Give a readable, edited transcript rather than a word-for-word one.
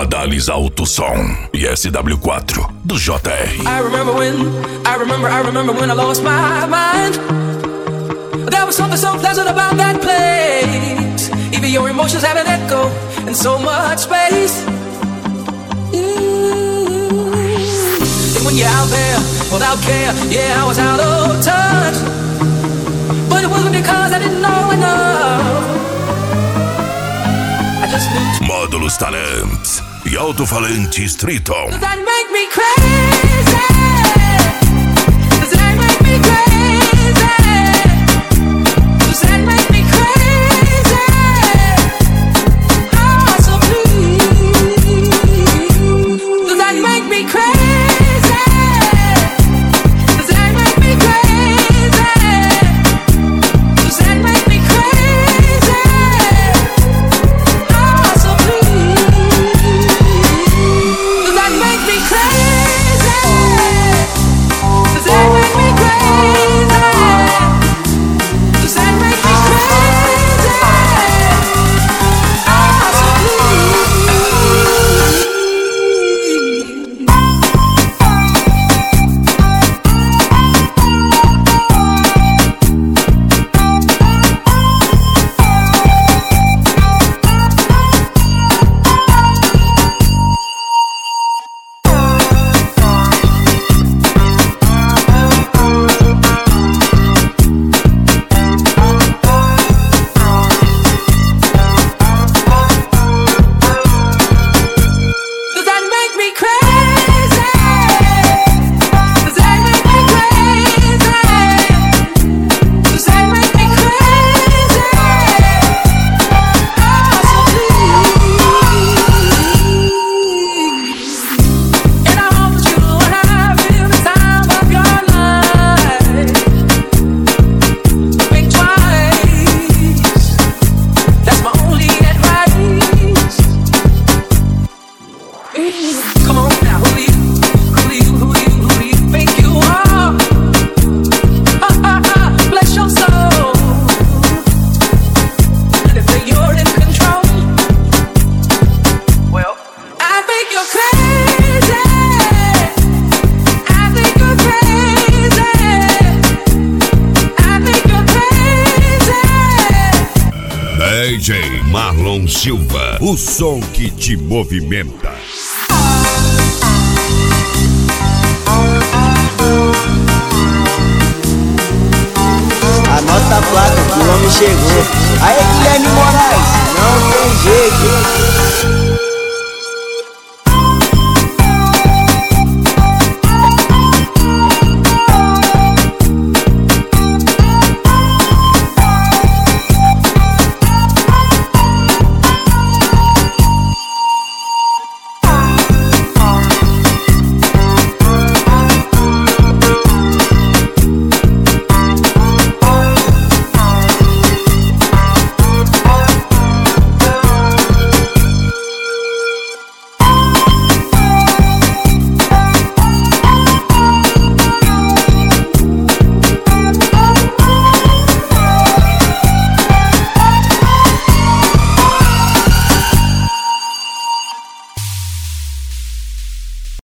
Adalis Alto Som e SW4 do JR. I remember when I lost my mind. There was something so pleasant about that place. Even your emotions have an echo in so much space. And when you're out there without care, yeah, I was out of touch. But it wasn't because I didn't know enough. I just knew. Módulos Talents e alto-falantes Triton. Does that make me crazy? Does that make me crazy? Does that make me crazy? Oh, so please. Does that make me crazy? Does that make me crazy? Does that make me crazy? Oh, so please. Does that make me crazy? Does that make me crazy? Does that make me crazy? Oh, so Does that make me crazy? Does that make me crazy? Does that make me crazy? Oh, so please. And I want you to have the time of your life. Think twice. That's my only advice. Come on now, who do you think you are? Bless your soul. And if you're in control, well, I think you're crazy. I think you're crazy. I think you're crazy. DJ Marlon Silva, o som que te movimenta. Anota a placa que o homem chegou. Aí, Guilherme Moraes, não tem jeito.